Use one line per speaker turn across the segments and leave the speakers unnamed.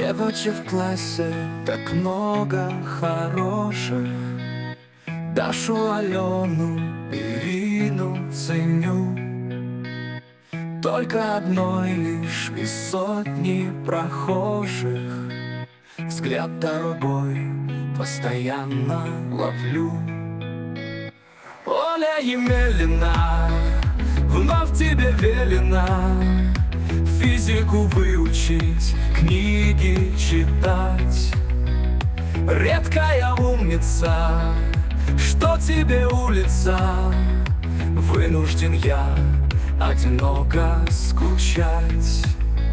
Девочек в классе так много хороших. Дашу, Алену, Ирину ценю. Только одной лишь из сотни прохожих взгляд дорогой постоянно ловлю. Оля Емелина, вновь тебе велено физику выучить, книги читать. Редкая умница, что тебе улица, вынужден я одиноко скучать.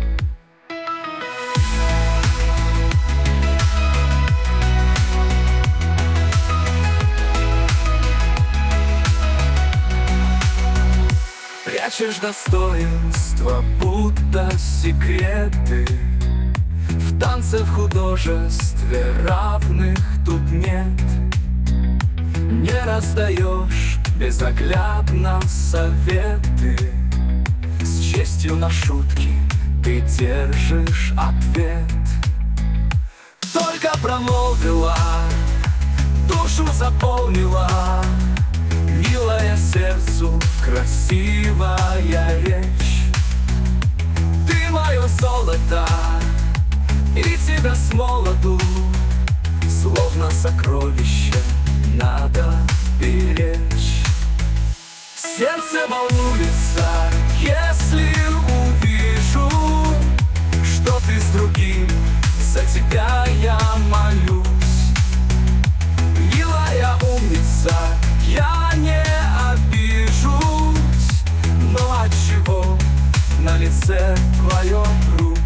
Прячешь достоинства, будто секреты. В танце, в художестве равных тут нет. Не раздаешь безоглядно советы. С честью на шутки ты держишь ответ. Только промолвила, душу заполнила милая сердцу красивая речь. Ты мое золото, и тебя с молоду словно сокровище надо беречь. Сердце волнуется, если увижу, что ты с другим, за тебя я молюсь. Милая умница, я не обижусь, но отчего на лице твоем грусть?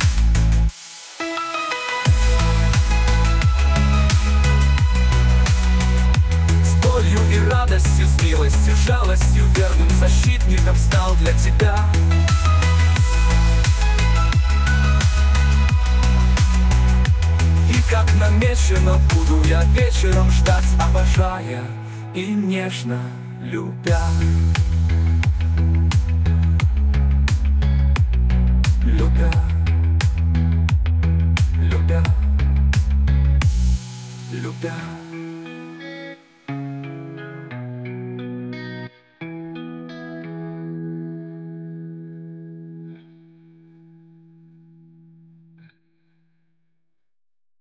С болью и радостью, с милостью, жалостью, верным защитником стал для тебя. И как намечено, буду я вечером ждать, обожая и нежно любя. Любя, любя, любя.